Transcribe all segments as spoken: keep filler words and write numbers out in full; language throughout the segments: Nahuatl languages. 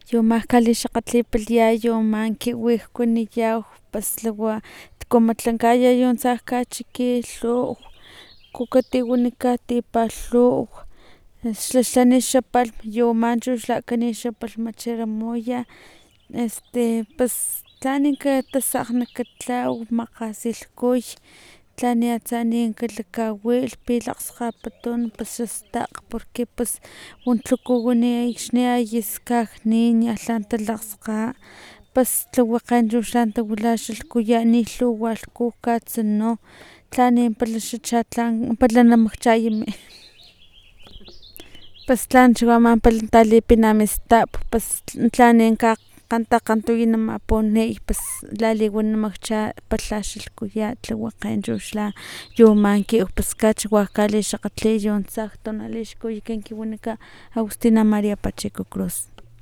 yuma kalixakgatlipalya yuma kiwi kuaniyaw pus liwa kamatlakaya tsa kachiki lhuw kukati wanikat tipalhuw xla lhani xapalhm yu manchu xlakani xapalhm chirimoya este pus tlani katasakgni katlaw makgasilhkuy tlani atsa kalakawilh pilakgskgaputun pus xastakg porque pus lhukuwani akxni aya skaknin lhan talakgskga pus tlawakge chu tawila xalhkuyatin ni lhuwa lhku katsunu tlani pala xa chatlan pala na makchayami pus tlan chu ama pala talipina mistap pus tlani kgantakgantuy na mapuniy pus laliwan na makcha palha xalhkuyat tlawakge chuxla yu man kiw pus kachiwa kalixakgatliy tsakto na lixkuyukan kin wanikan agustina maria pacheco cruz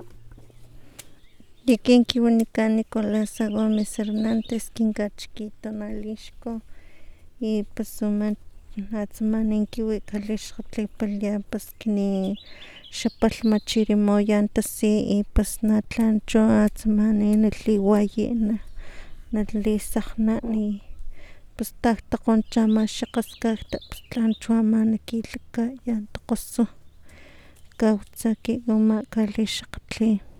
ekin kin wanikan nicolasa gomez hernandez kin kachikito nalixko y pus ama atsama nin kiwi kalixakgatlipalya pus kini xapalhma chirimoya tasi y pus na tlan cho atsamani nalhiwayi nalisakgna pus takgtakgoncha ama xakgaskakta pus tlan cho ama nakilakaya takgosu kawitsa ki uma kalixakgatli